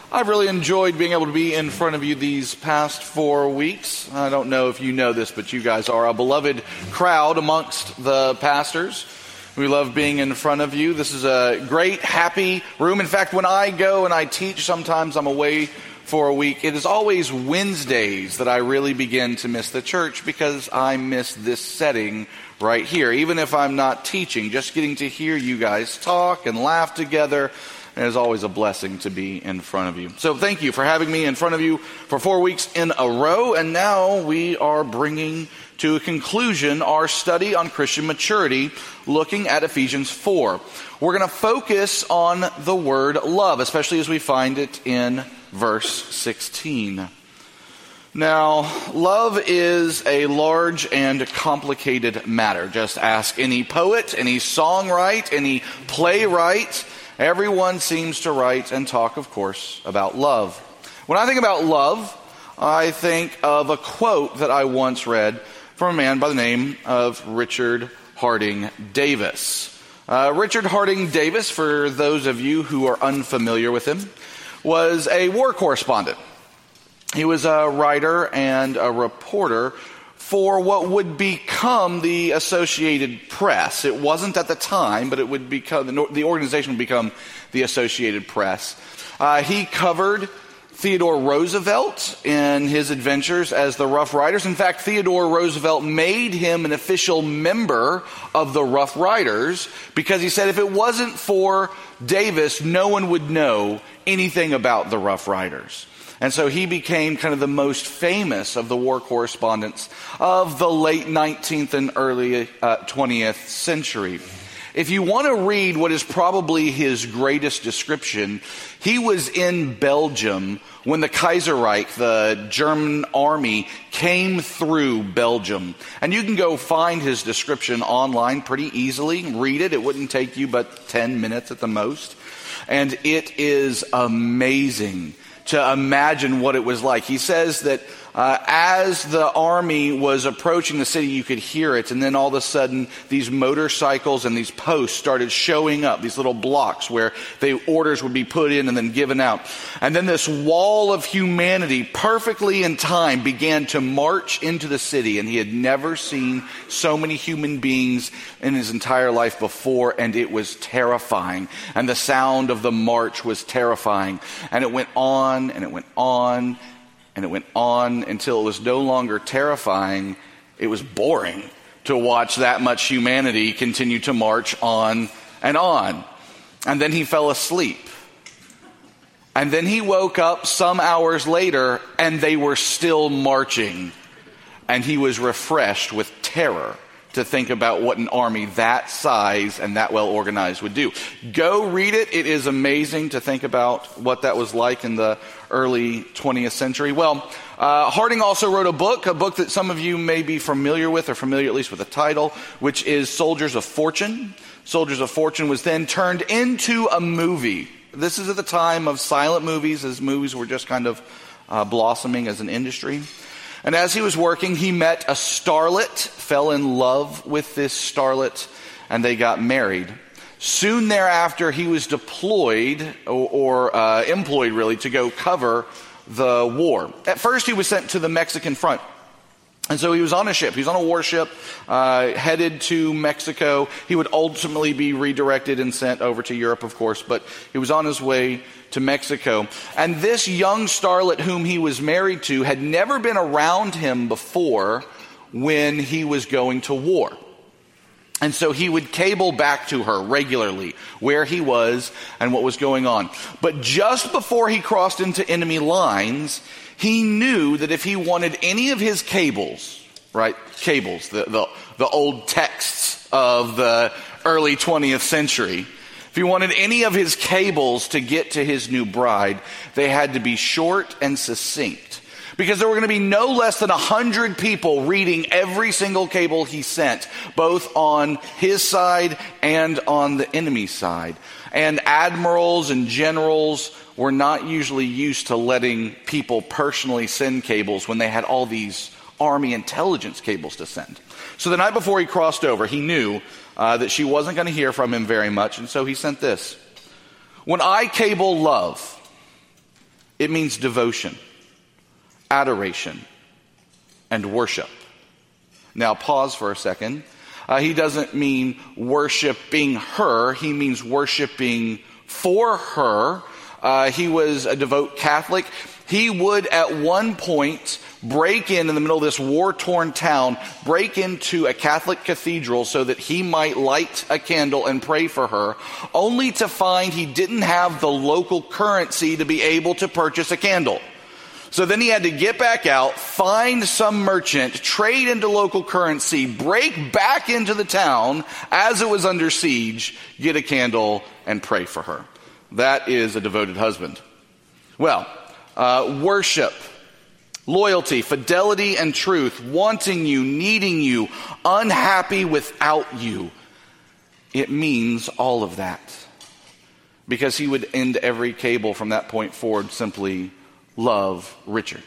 I've really enjoyed being able to be in front of you these past 4 weeks. I don't know if you know this, but you guys are a beloved crowd amongst the pastors. We love being in front of you. This is a great, happy room. In fact, when I go and I teach, sometimes I'm away for a week. It is always Wednesdays that I really begin to miss the church because I miss this setting right here. Even if I'm not teaching, just getting to hear you guys talk and laugh together. It is always a blessing to be in front of you. So thank you for having me in front of you for 4 weeks in a row. And now we are bringing to a conclusion our study on Christian maturity, looking at Ephesians 4. We're going to focus on the word love, especially as we find it in verse 16. Now, love is a large and complicated matter. Just ask any poet, any songwriter, any playwright. Everyone seems to write and talk, of course, about love. When I think about love, I think of a quote that I once read from a man by the name of Richard Harding Davis. Richard Harding Davis, for those of you who are unfamiliar with him, was a war correspondent. He was a writer and a reporter for what would become the Associated Press. It wasn't at the time, but it would become, the organization would become the Associated Press. He covered Theodore Roosevelt in his adventures as the Rough Riders. In fact, Theodore Roosevelt made him an official member of the Rough Riders because he said if it wasn't for Davis, no one would know anything about the Rough Riders. And so he became kind of the most famous of the war correspondents of the late 19th and early 20th century. If you want to read what is probably his greatest description, he was in Belgium when the Kaiserreich, the German army, came through Belgium. And you can go find his description online pretty easily. Read it. It wouldn't take you but 10 minutes at the most. And it is amazing to imagine what it was like. He says that as the army was approaching the city, you could hear it, and then all of a sudden, these motorcycles and these posts started showing up, these little blocks where the orders would be put in and then given out. And then this wall of humanity, perfectly in time, began to march into the city, and he had never seen so many human beings in his entire life before, and it was terrifying. And the sound of the march was terrifying. And it went on, and it went on, and it went on until it was no longer terrifying. It was boring to watch that much humanity continue to march on and on. And then he fell asleep. And then he woke up some hours later and they were still marching. And he was refreshed with terror to think about what an army that size and that well organized would do. Go read it. It is amazing to think about what that was like in the early 20th century. Well, Harding also wrote a book that some of you may be familiar with, or familiar at least with the title, which is Soldiers of Fortune. Soldiers of Fortune was then turned into a movie. This is at the time of silent movies, as movies were just kind of blossoming as an industry. And as he was working, he met a starlet, fell in love with this starlet, and they got married. Soon thereafter, he was deployed, or employed really, to go cover the war. At first, he was sent to the Mexican front. And so he was on a ship. He was on a warship, headed to Mexico. He would ultimately be redirected and sent over to Europe, of course, but he was on his way to Mexico. And this young starlet whom he was married to had never been around him before when he was going to war. And so he would cable back to her regularly where he was and what was going on. But just before he crossed into enemy lines, he knew that if he wanted any of his cables, right, cables, the old texts of the early 20th century, if he wanted any of his cables to get to his new bride, they had to be short and succinct. Because there were going to be no less than 100 people reading every single cable he sent, both on his side and on the enemy side. And admirals and generals were not usually used to letting people personally send cables when they had all these army intelligence cables to send. So the night before he crossed over, he knew that she wasn't going to hear from him very much, and so he sent this. When I cable love, It means devotion, adoration, and worship. Now pause for a second. He doesn't mean worshiping her. He means worshiping for her. He was a devout Catholic. He would at one point break in the middle of this war-torn town, break into a Catholic cathedral so that he might light a candle and pray for her, only to find he didn't have the local currency to be able to purchase a candle. So then he had to get back out, find some merchant, trade into local currency, break back into the town as it was under siege, get a candle, and pray for her. That is a devoted husband. Well, worship, loyalty, fidelity, and truth, wanting you, needing you, unhappy without you. It means all of that. Because he would end every cable from that point forward simply, love Richard.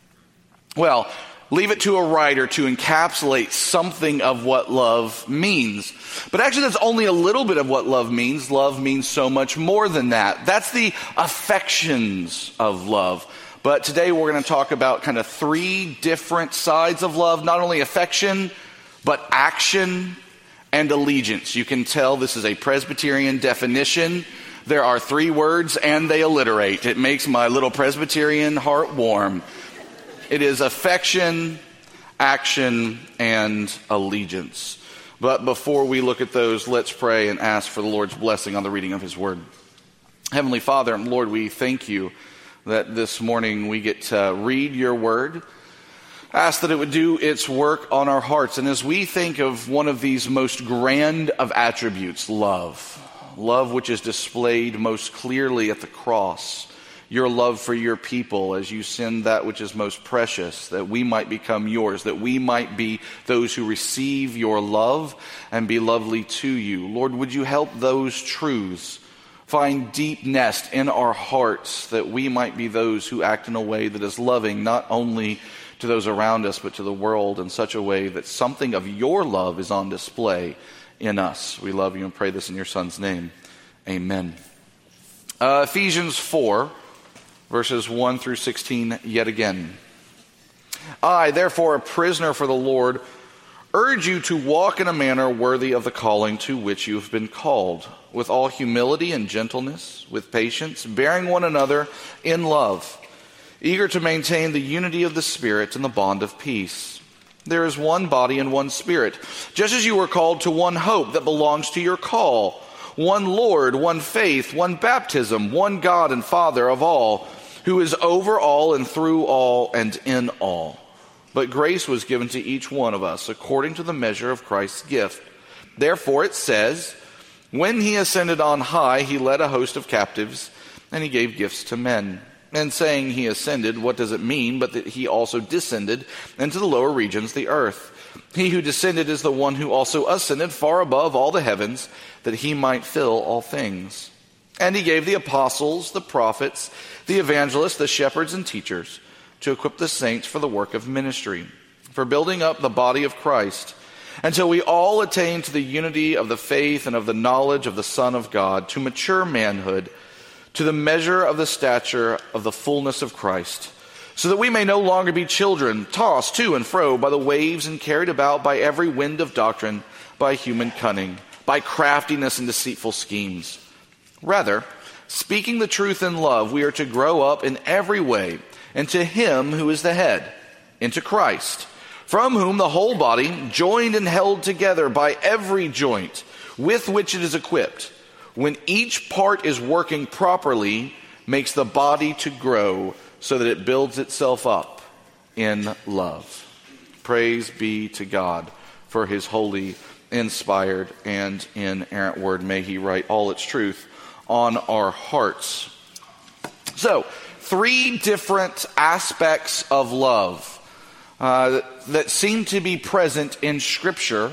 Well, leave it to a writer to encapsulate something of what love means. But actually, that's only a little bit of what love means. Love means so much more than that. That's the affections of love. But today we're going to talk about kind of three different sides of love. Not only affection, but action and allegiance. You can tell this is a Presbyterian definition. There are three words and they alliterate. It makes my little Presbyterian heart warm. It is affection, action, and allegiance. But before we look at those, let's pray and ask for the Lord's blessing on the reading of his word. Heavenly Father, Lord, we thank you that this morning we get to read your word. Ask that it would do its work on our hearts. And as we think of one of these most grand of attributes, love which is displayed most clearly at the cross, your love for your people as you send that which is most precious, that we might become yours, that we might be those who receive your love and be lovely to you. Lord, would you help those truths find deep nest in our hearts, that we might be those who act in a way that is loving, not only to those around us, but to the world in such a way that something of your love is on display in us. We love you and pray this in your Son's name. Amen. Ephesians 4, verses 1 through 16, yet again. I, therefore, a prisoner for the Lord, urge you to walk in a manner worthy of the calling to which you have been called, with all humility and gentleness, with patience, bearing one another in love, eager to maintain the unity of the Spirit in the bond of peace. There is one body and one Spirit, just as you were called to one hope that belongs to your call, one Lord, one faith, one baptism, one God and Father of all, who is over all and through all and in all. But grace was given to each one of us according to the measure of Christ's gift. Therefore it says, when he ascended on high, he led a host of captives, and he gave gifts to men. And saying he ascended, what does it mean but that he also descended into the lower regions, the earth? He who descended is the one who also ascended far above all the heavens, that he might fill all things. And he gave the apostles, the prophets, the evangelists, the shepherds and teachers, to equip the saints for the work of ministry, for building up the body of Christ, until we all attain to the unity of the faith and of the knowledge of the Son of God, to mature manhood, to the measure of the stature of the fullness of Christ, so that we may no longer be children, tossed to and fro by the waves and carried about by every wind of doctrine, by human cunning, by craftiness and deceitful schemes. Rather, speaking the truth in love, we are to grow up in every way into him who is the head, into Christ, from whom the whole body, joined and held together by every joint with which it is equipped, when each part is working properly, makes the body to grow so that it builds itself up in love. Praise be to God for his holy, inspired, and inerrant word. May he write all its truth on our hearts. So, three different aspects of love that seem to be present in Scripture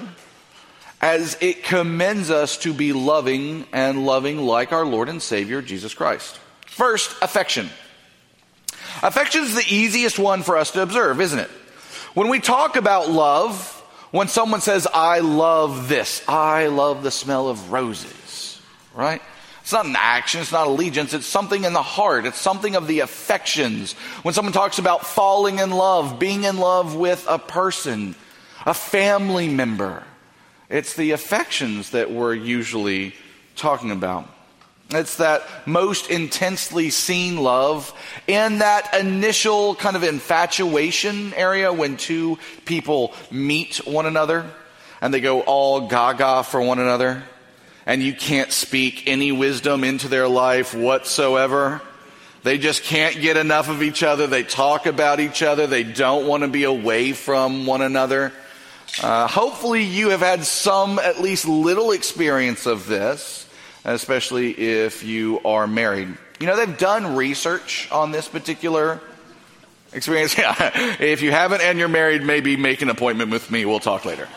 as it commends us to be loving and loving like our Lord and Savior, Jesus Christ. First, affection. Affection is the easiest one for us to observe, isn't it? When we talk about love, when someone says, I love this, I love the smell of roses, right? It's not an action, it's not allegiance, it's something in the heart. It's something of the affections. When someone talks about falling in love, being in love with a person, a family member, it's the affections that we're usually talking about. It's that most intensely seen love in that initial kind of infatuation area when two people meet one another and they go all gaga for one another and you can't speak any wisdom into their life whatsoever. They just can't get enough of each other. They talk about each other. They don't want to be away from one another. Hopefully you have had some, at least little experience of this, especially if you are married. You know, they've done research on this particular experience. Yeah. If you haven't and you're married, maybe make an appointment with me. We'll talk later.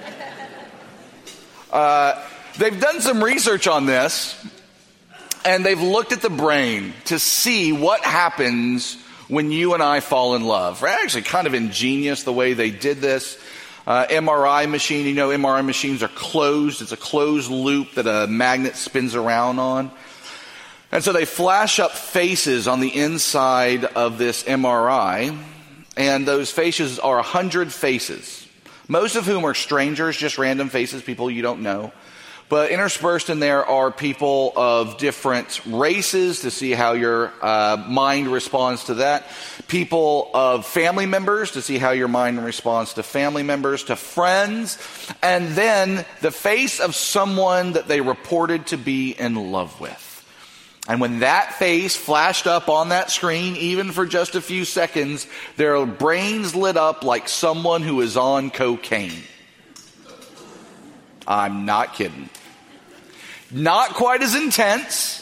They've done some research on this, and they've looked at the brain to see what happens when you and I fall in love. Actually, kind of ingenious the way they did this. MRI machine, you know, MRI machines are closed. It's a closed loop that a magnet spins around on. And so they flash up faces on the inside of this MRI, and those faces are 100 faces, most of whom are strangers, just random faces, people you don't know. But interspersed in there are people of different races to see how your mind responds to that. People of family members to see how your mind responds to family members, to friends. And then the face of someone that they reported to be in love with. And when that face flashed up on that screen, even for just a few seconds, their brains lit up like someone who is on cocaine. I'm not kidding. Not quite as intense.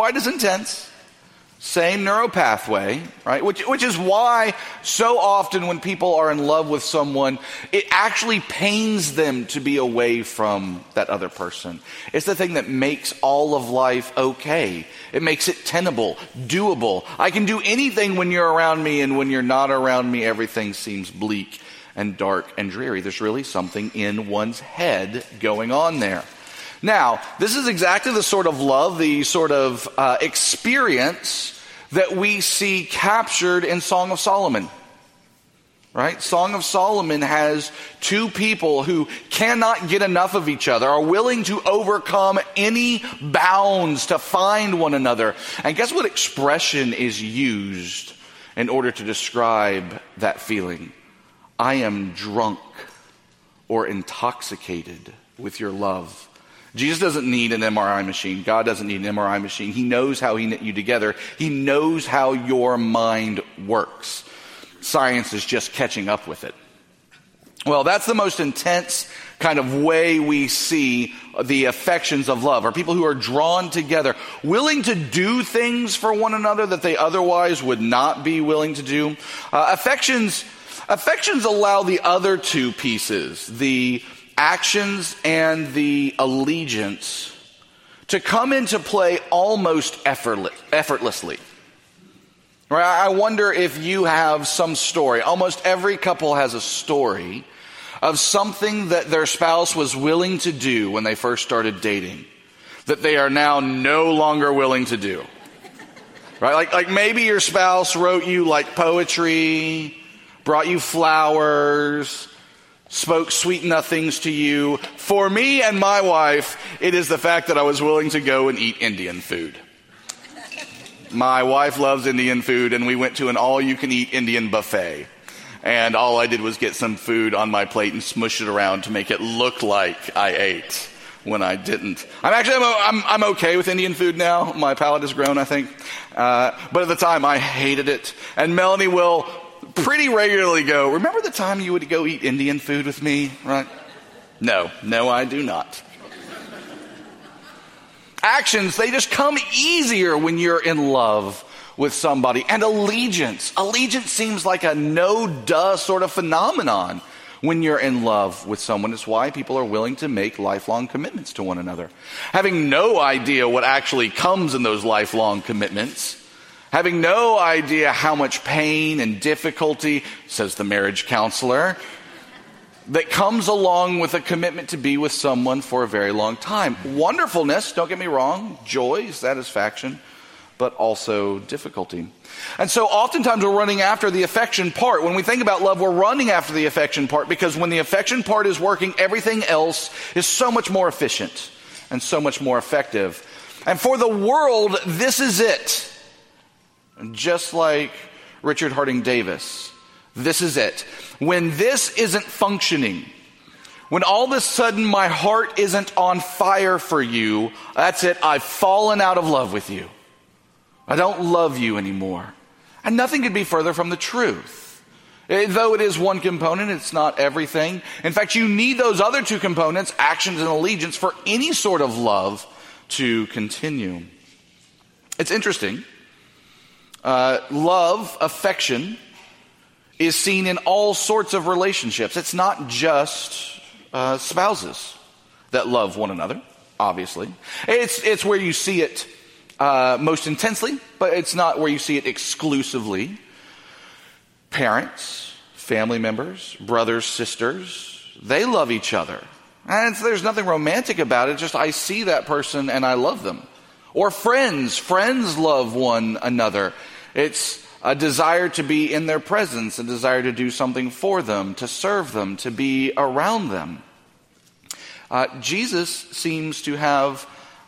Same neural pathway, right? Which is why so often when people are in love with someone, it actually pains them to be away from that other person. It's the thing that makes all of life okay. It makes it tenable, doable. I can do anything when you're around me, and when you're not around me, everything seems bleak and dark and dreary. There's really something in one's head going on there. Now, this is exactly the sort of love, the sort of experience that we see captured in Song of Solomon. Right? Song of Solomon has two people who cannot get enough of each other, are willing to overcome any bounds to find one another. And guess what expression is used in order to describe that feeling? I am drunk or intoxicated with your love. Jesus doesn't need an MRI machine. God doesn't need an MRI machine. He knows how he knit you together. He knows how your mind works. Science is just catching up with it. Well, that's the most intense kind of way we see the affections of love, are people who are drawn together, willing to do things for one another that they otherwise would not be willing to do. Affections allow the other two pieces, the actions and the allegiance, to come into play almost effortlessly. Right? I wonder if you have some story. Almost every couple has a story of something that their spouse was willing to do when they first started dating, that they are now no longer willing to do. Right? Like maybe your spouse wrote you like poetry, brought you flowers, spoke sweet nothings to you. For me and my wife, it is the fact that I was willing to go and eat Indian food. My wife loves Indian food, and we went to an all-you-can-eat Indian buffet. And all I did was get some food on my plate and smush it around to make it look like I ate when I didn't. I'm okay with Indian food now. My palate has grown, I think. But at the time, I hated it. And Melanie will pretty regularly go, remember the time you would go eat Indian food with me, right? No, I do not. Actions, they just come easier when you're in love with somebody. And allegiance seems like a no-duh sort of phenomenon when you're in love with someone. It's why people are willing to make lifelong commitments to one another. Having no idea what actually comes in those lifelong commitments, having no idea how much pain and difficulty, says the marriage counselor, that comes along with a commitment to be with someone for a very long time. Wonderfulness, don't get me wrong, joy, satisfaction, but also difficulty. And so oftentimes we're running after the affection part. When we think about love, we're running after the affection part because when the affection part is working, everything else is so much more efficient and so much more effective. And for the world, this is it. Just like Richard Harding Davis, this is it. When this isn't functioning, when all of a sudden my heart isn't on fire for you, that's it. I've fallen out of love with you. I don't love you anymore. And nothing could be further from the truth. Though it is one component, it's not everything. In fact, you need those other two components, actions and allegiance, for any sort of love to continue. It's interesting. Love, affection, is seen in all sorts of relationships. It's not just spouses that love one another, obviously. It's where you see it most intensely, but it's not where you see it exclusively. Parents, family members, brothers, sisters, they love each other. And there's nothing romantic about it, just I see that person and I love them. Or friends love one another. It's a desire to be in their presence, a desire to do something for them, to serve them, to be around them. Jesus seems to have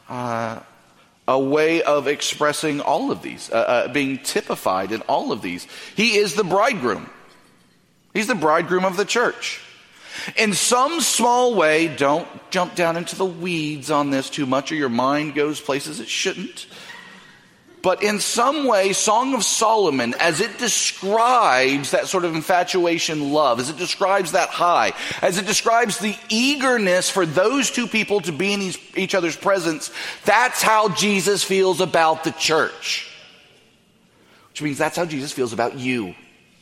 a way of expressing all of these, being typified in all of these. He is the bridegroom. He's the bridegroom of the church. In some small way, don't jump down into the weeds on this too much or your mind goes places it shouldn't. But in some way, Song of Solomon, as it describes that sort of infatuation love, as it describes that high, as it describes the eagerness for those two people to be in each other's presence, that's how Jesus feels about the church. Which means that's how Jesus feels about you.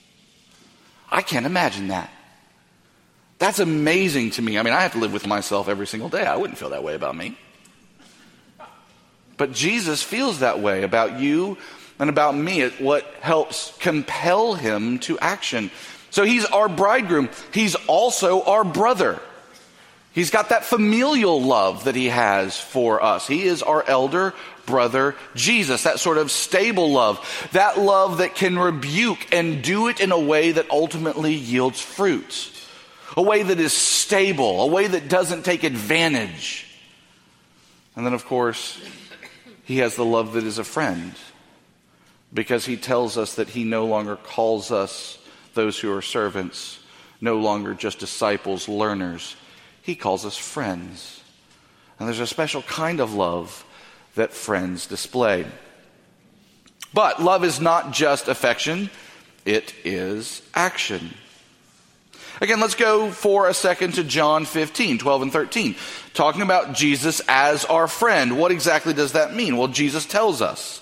I can't imagine that. That's amazing to me. I mean, I have to live with myself every single day. I wouldn't feel that way about me. But Jesus feels that way about you and about me. It's what helps compel him to action. So he's our bridegroom. He's also our brother. He's got that familial love that he has for us. He is our elder brother, Jesus, that sort of stable love, that love that can rebuke and do it in a way that ultimately yields fruit. A way that is stable, a way that doesn't take advantage. And then, of course, he has the love that is a friend, because he tells us that he no longer calls us, those who are servants, no longer just disciples, learners. He calls us friends. And there's a special kind of love that friends display. But love is not just affection, it is action. Again, let's go for a second to John 15, 12 and 13. Talking about Jesus as our friend. What exactly does that mean? Well, Jesus tells us.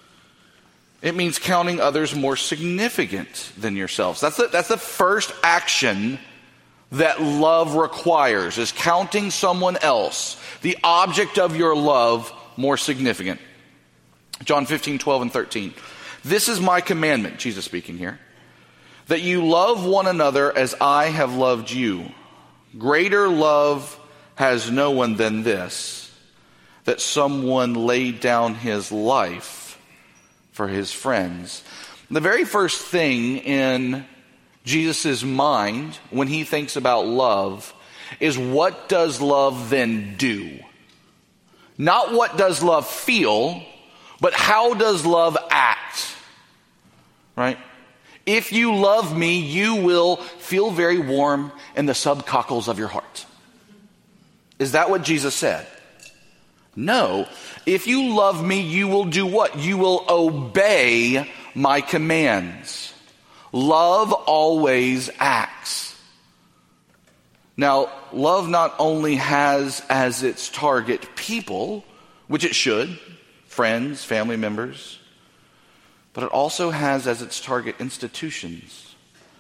It means counting others more significant than yourselves. That's the first action that love requires, is counting someone else, the object of your love, more significant. John 15, 12 and 13. This is my commandment, Jesus speaking here, that you love one another as I have loved you. Greater love has no one than this, that someone laid down his life for his friends. The very first thing in Jesus' mind when he thinks about love is, what does love then do? Not what does love feel, but how does love act? Right? If you love me, you will feel very warm in the subcockles of your heart. Is that what Jesus said? No. If you love me, you will do what? You will obey my commands. Love always acts. Now, love not only has as its target people, which it should, friends, family members, but it also has as its target institutions,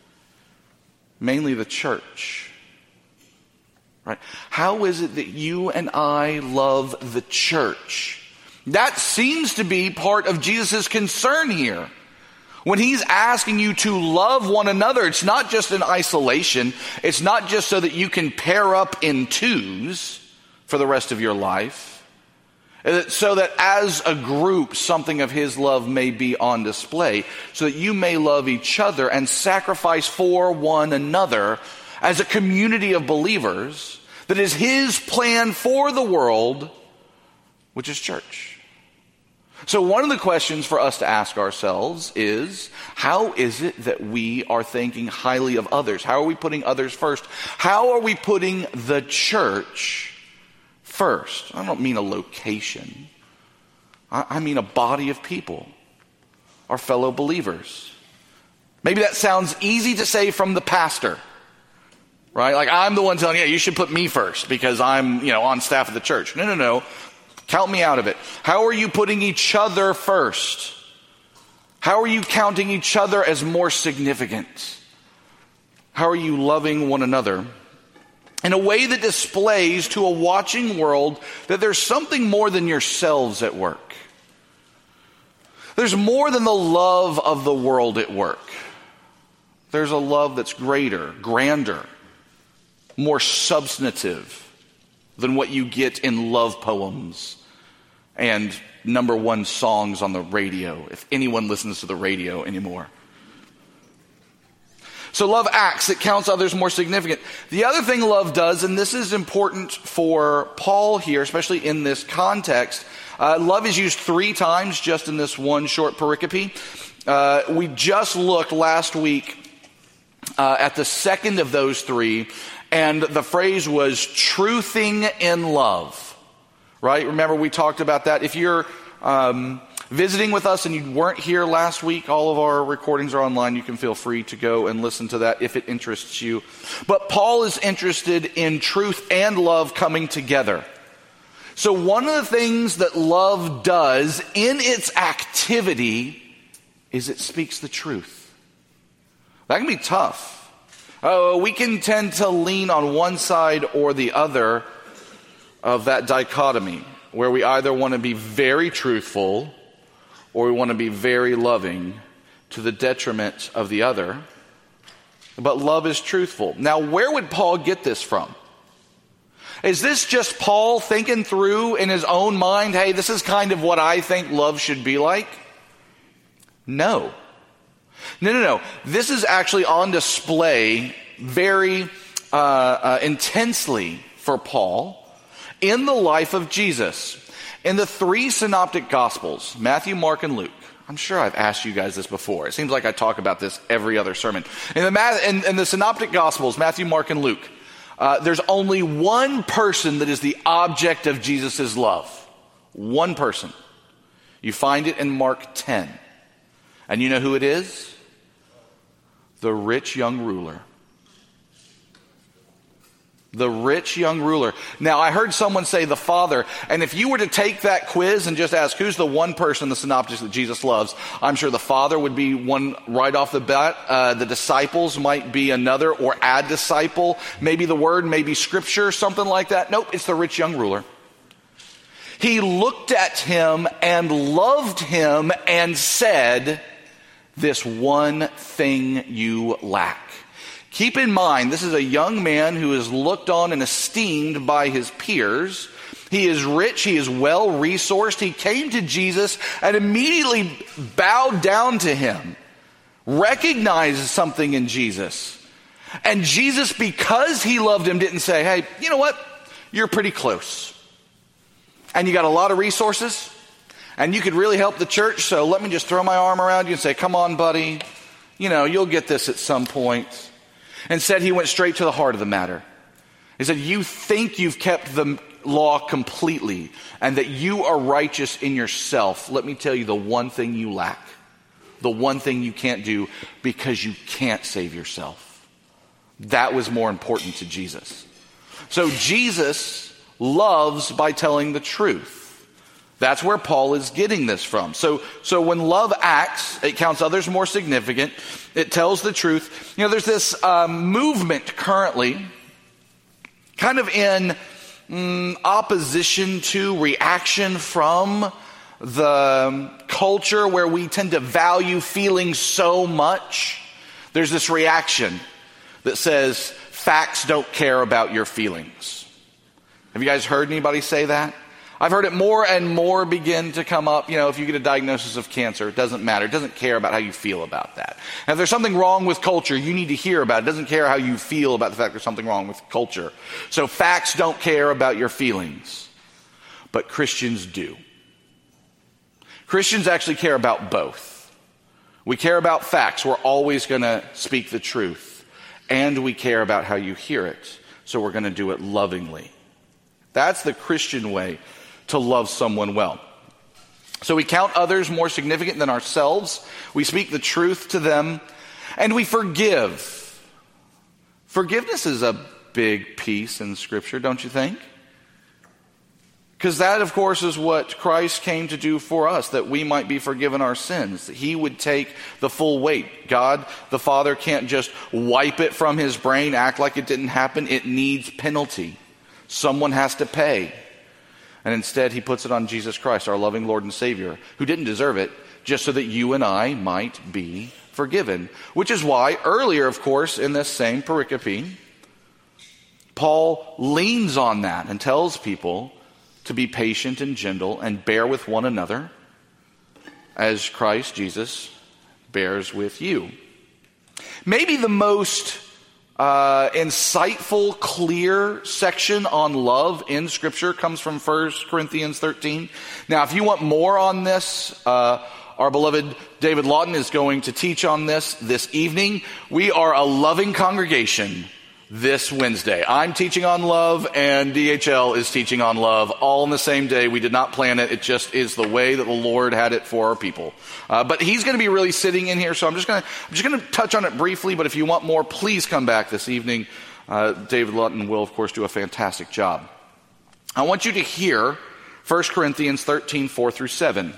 mainly the church. Right? How is it that you and I love the church? That seems to be part of Jesus' concern here. When he's asking you to love one another, it's not just in isolation. It's not just so that you can pair up in twos for the rest of your life. So that as a group, something of his love may be on display, so that you may love each other and sacrifice for one another as a community of believers that is his plan for the world, which is church. So one of the questions for us to ask ourselves is, how is it that we are thinking highly of others? How are we putting others first? How are we putting the church first? I don't mean a location. I mean a body of people, our fellow believers. Maybe that sounds easy to say from the pastor, right? Like, I'm the one telling you, you should put me first because I'm, on staff of the church. No. Count me out of it. How are you putting each other first? How are you counting each other as more significant? How are you loving one another in a way that displays to a watching world that there's something more than yourselves at work? There's more than the love of the world at work. There's a love that's greater, grander, more substantive than what you get in love poems and number one songs on the radio, if anyone listens to the radio anymore. So love acts, it counts others more significant. The other thing love does, and this is important for Paul here, especially in this context, love is used 3 times just in this one short pericope. We just looked last week at the second of those 3, and the phrase was truthing in love, right? Remember we talked about that. If you're visiting with us and you weren't here last week, all of our recordings are online. You can feel free to go and listen to that if it interests you. But Paul is interested in truth and love coming together. So one of the things that love does in its activity is it speaks the truth. That can be tough. We can tend to lean on one side or the other of that dichotomy, where we either want to be very truthful or we want to be very loving to the detriment of the other. But love is truthful. Now, where would Paul get this from? Is this just Paul thinking through in his own mind, hey, this is kind of what I think love should be like? No. This is actually on display very intensely for Paul in the life of Jesus. In the 3 synoptic gospels, Matthew, Mark, and Luke, I'm sure I've asked you guys this before. It seems like I talk about this every other sermon. In the synoptic gospels, Matthew, Mark, and Luke, there's only one person that is the object of Jesus' love. One person. You find it in Mark 10. And you know who it is? The rich young ruler. The rich young ruler. Now, I heard someone say the Father, and if you were to take that quiz and just ask who's the one person in the synoptics that Jesus loves, I'm sure the Father would be one right off the bat. The disciples might be another, or a disciple. Maybe the Word, maybe Scripture, something like that. Nope, it's the rich young ruler. He looked at him and loved him and said, "This one thing you lack." Keep in mind, this is a young man who is looked on and esteemed by his peers. He is rich. He is well-resourced. He came to Jesus and immediately bowed down to him, recognized something in Jesus. And Jesus, because he loved him, didn't say, hey, you know what? You're pretty close. And you got a lot of resources. And you could really help the church, so let me just throw my arm around you and say, come on, buddy. You'll get this at some point. Instead, he went straight to the heart of the matter. He said, you think you've kept the law completely and that you are righteous in yourself. Let me tell you the one thing you lack. The one thing you can't do because you can't save yourself. That was more important to Jesus. So Jesus loves by telling the truth. That's where Paul is getting this from. So when love acts, it counts others more significant. It tells the truth. There's this movement currently kind of in opposition to, reaction from the culture where we tend to value feelings so much, there's this reaction that says, facts don't care about your feelings. Have you guys heard anybody say that? I've heard it more and more begin to come up. If you get a diagnosis of cancer, it doesn't matter. It doesn't care about how you feel about that. And if there's something wrong with culture, you need to hear about it. It doesn't care how you feel about the fact there's something wrong with culture. So facts don't care about your feelings. But Christians do. Christians actually care about both. We care about facts. We're always going to speak the truth. And we care about how you hear it. So we're going to do it lovingly. That's the Christian way to love someone well. So we count others more significant than ourselves. We speak the truth to them. And we forgive. Forgiveness is a big piece in Scripture, don't you think? Because that, of course, is what Christ came to do for us, that we might be forgiven our sins. That He would take the full weight. God, the Father, can't just wipe it from His brain, act like it didn't happen. It needs penalty. Someone has to pay. And instead, He puts it on Jesus Christ, our loving Lord and Savior, who didn't deserve it, just so that you and I might be forgiven. Which is why, earlier, of course, in this same pericope, Paul leans on that and tells people to be patient and gentle and bear with one another as Christ Jesus bears with you. Maybe the most insightful, clear section on love in Scripture comes from 1 Corinthians 13. Now, if you want more on this, our beloved David Lawton is going to teach on this evening. We are a loving congregation this Wednesday. I'm teaching on love, and DHL is teaching on love, all on the same day. We did not plan it. It just is the way that the Lord had it for our people. But he's going to be really sitting in here, so I'm just going to touch on it briefly. But if you want more, please come back this evening. David Lawton will, of course, do a fantastic job. I want you to hear 1 Corinthians 13, 4 through 7.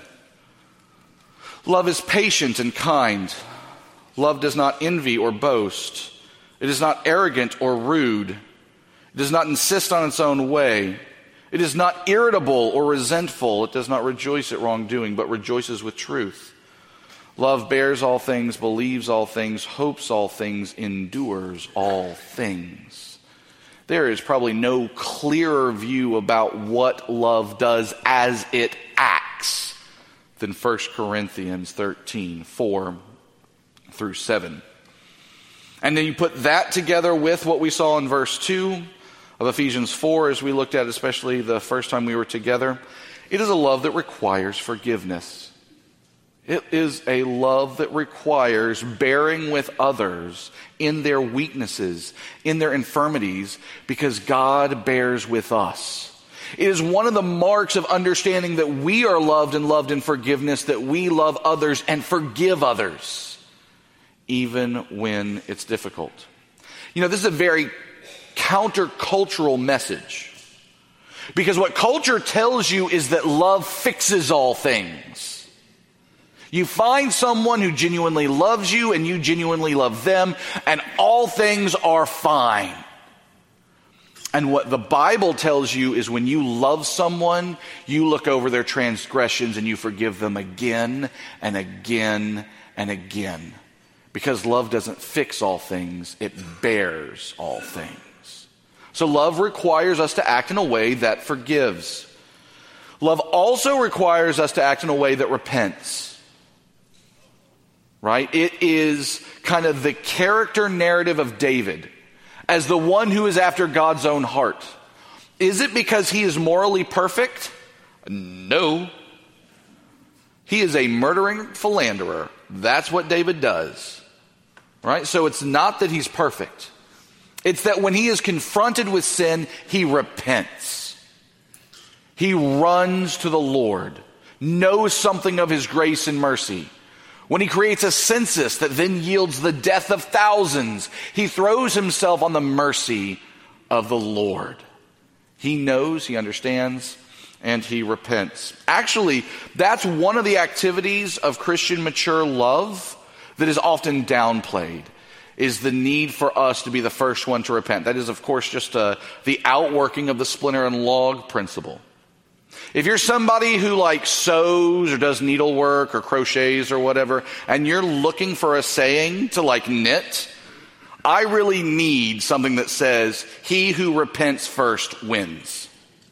Love is patient and kind. Love does not envy or boast. It is not arrogant or rude. It does not insist on its own way. It is not irritable or resentful. It does not rejoice at wrongdoing, but rejoices with truth. Love bears all things, believes all things, hopes all things, endures all things. There is probably no clearer view about what love does as it acts than 1 Corinthians 13, 4 through 7. And then you put that together with what we saw in verse 2 of Ephesians 4, as we looked at especially the first time we were together. It is a love that requires forgiveness. It is a love that requires bearing with others in their weaknesses, in their infirmities, because God bears with us. It is one of the marks of understanding that we are loved in forgiveness, that we love others and forgive others, even when it's difficult. This is a very countercultural message. Because what culture tells you is that love fixes all things. You find someone who genuinely loves you and you genuinely love them, and all things are fine. And what the Bible tells you is when you love someone, you look over their transgressions and you forgive them again and again and again. Because love doesn't fix all things, it bears all things. So love requires us to act in a way that forgives. Love also requires us to act in a way that repents. Right? It is kind of the character narrative of David as the one who is after God's own heart. Is it because he is morally perfect? No. He is a murdering philanderer. That's what David does. Right? So it's not that he's perfect. It's that when he is confronted with sin, he repents. He runs to the Lord, knows something of His grace and mercy. When he creates a census that then yields the death of thousands, he throws himself on the mercy of the Lord. He knows, he understands, and he repents. Actually, that's one of the activities of Christian mature love that is often downplayed, is the need for us to be the first one to repent. That is, of course, just the outworking of the splinter and log principle. If you're somebody who like sews or does needlework or crochets or whatever, and you're looking for a saying to like knit, I really need something that says, he who repents first wins.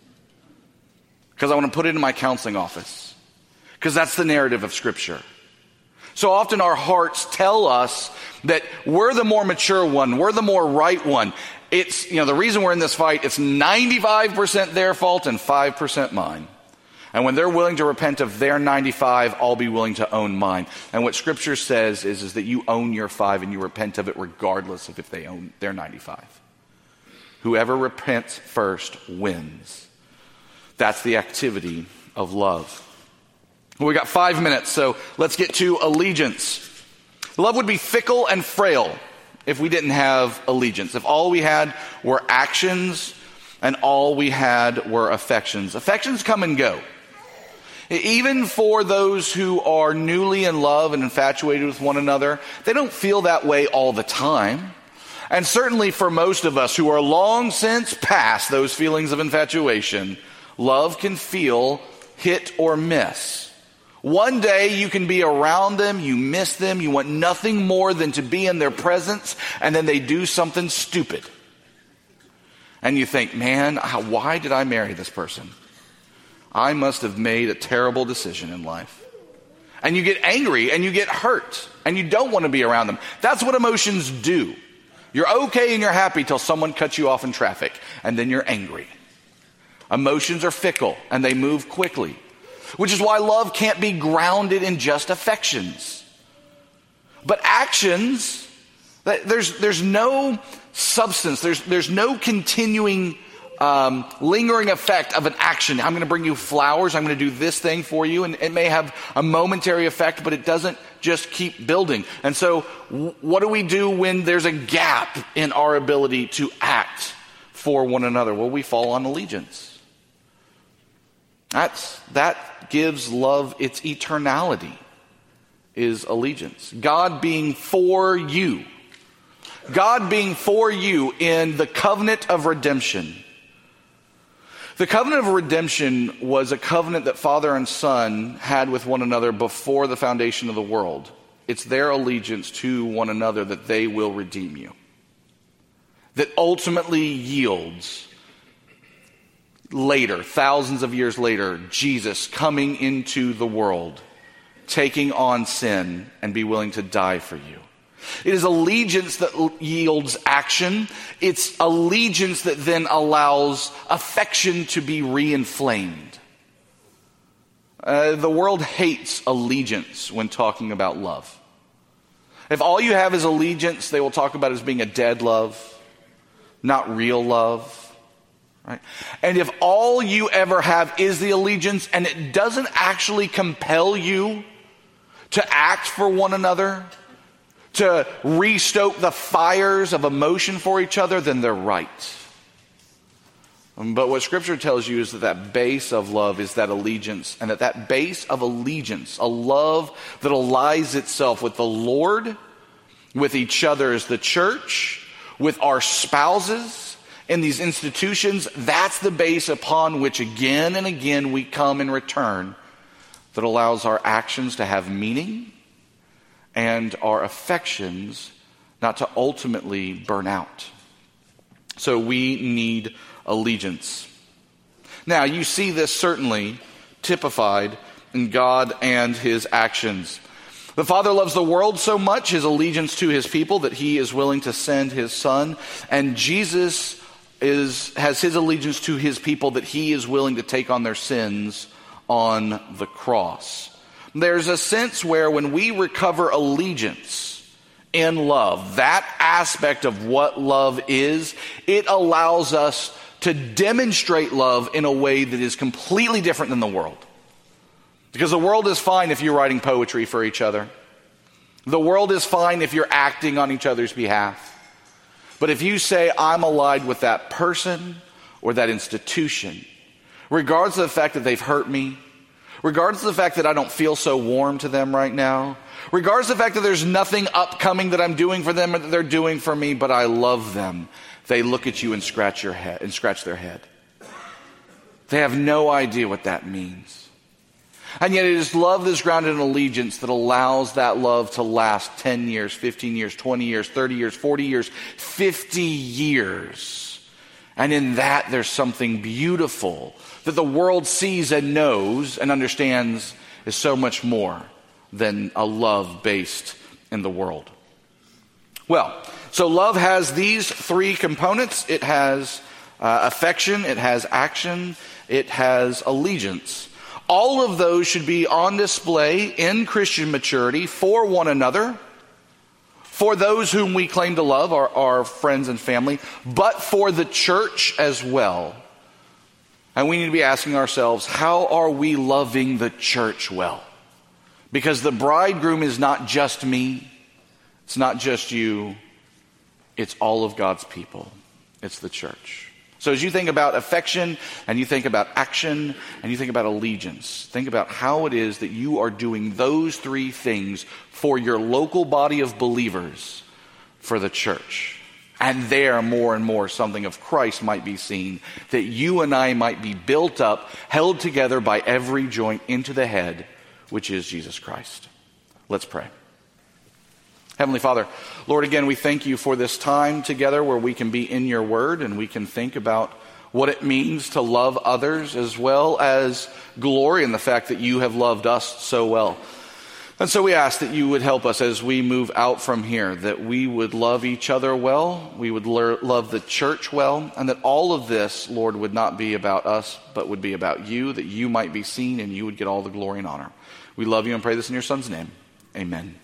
Because I want to put it in my counseling office. Because that's the narrative of Scripture. So often our hearts tell us that we're the more mature one, we're the more right one. It's, the reason we're in this fight, it's 95% their fault and 5% mine. And when they're willing to repent of their 95, I'll be willing to own mine. And what Scripture says is that you own your 5 and you repent of it regardless of if they own their 95. Whoever repents first wins. That's the activity of love. Well, we got 5 minutes, so let's get to allegiance. Love would be fickle and frail if we didn't have allegiance. If all we had were actions and all we had were affections. Affections come and go. Even for those who are newly in love and infatuated with one another, they don't feel that way all the time. And certainly for most of us who are long since past those feelings of infatuation, love can feel hit or miss. One day you can be around them, you miss them, you want nothing more than to be in their presence, and then they do something stupid. And you think, man, why did I marry this person? I must have made a terrible decision in life. And you get angry and you get hurt and you don't want to be around them. That's what emotions do. You're okay and you're happy till someone cuts you off in traffic and then you're angry. Emotions are fickle and they move quickly, which is why love can't be grounded in just affections. But actions, there's no substance, there's no continuing lingering effect of an action. I'm going to bring you flowers. I'm going to do this thing for you. And it may have a momentary effect, but it doesn't just keep building. And so what do we do when there's a gap in our ability to act for one another? Well, we fall on allegiance. That gives love its eternality, is allegiance. God being for you. God being for you in the covenant of redemption. The covenant of redemption was a covenant that father and son had with one another before the foundation of the world. It's their allegiance to one another that they will redeem you. That ultimately yields later, thousands of years later, Jesus coming into the world, taking on sin and be willing to die for you. It is allegiance that yields action. It's allegiance that then allows affection to be re-inflamed. The world hates allegiance when talking about love. If all you have is allegiance, they will talk about it as being a dead love, not real love. Right? And if all you ever have is the allegiance and it doesn't actually compel you to act for one another, to restoke the fires of emotion for each other, then they're right. But what Scripture tells you is that base of love is that allegiance, and that base of allegiance, a love that aligns itself with the Lord, with each other as the church, with our spouses, in these institutions, that's the base upon which again and again we come in return, that allows our actions to have meaning and our affections not to ultimately burn out. So we need allegiance. Now, you see this certainly typified in God and his actions. The Father loves the world so much, his allegiance to his people, that he is willing to send his Son. And Jesus has his allegiance to his people, that he is willing to take on their sins on the cross. There's a sense where when we recover allegiance in love, that aspect of what love is, it allows us to demonstrate love in a way that is completely different than the world. Because the world is fine if you're writing poetry for each other. The world is fine if you're acting on each other's behalf. But if you say, I'm allied with that person or that institution, regardless of the fact that they've hurt me, regardless of the fact that I don't feel so warm to them right now, regardless of the fact that there's nothing upcoming that I'm doing for them or that they're doing for me, but I love them, they look at you and scratch their head. They have no idea what that means. And yet it is love that is grounded in allegiance that allows that love to last 10 years, 15 years, 20 years, 30 years, 40 years, 50 years. And in that there's something beautiful that the world sees and knows and understands is so much more than a love based in the world. Well, so love has these three components. It has affection, it has action, it has allegiance. All of those should be on display in Christian maturity for one another, for those whom we claim to love, our friends and family, but for the church as well. And we need to be asking ourselves, how are we loving the church well? Because the bridegroom is not just me, it's not just you, it's all of God's people. It's the church. So as you think about affection, and you think about action, and you think about allegiance, think about how it is that you are doing those three things for your local body of believers, for the church. And there, more and more, something of Christ might be seen, that you and I might be built up, held together by every joint into the head, which is Jesus Christ. Let's pray. Heavenly Father, Lord, again, we thank you for this time together where we can be in your word and we can think about what it means to love others, as well as glory in the fact that you have loved us so well. And so we ask that you would help us as we move out from here, that we would love each other well, we would love the church well, and that all of this, Lord, would not be about us, but would be about you, that you might be seen and you would get all the glory and honor. We love you and pray this in your Son's name. Amen.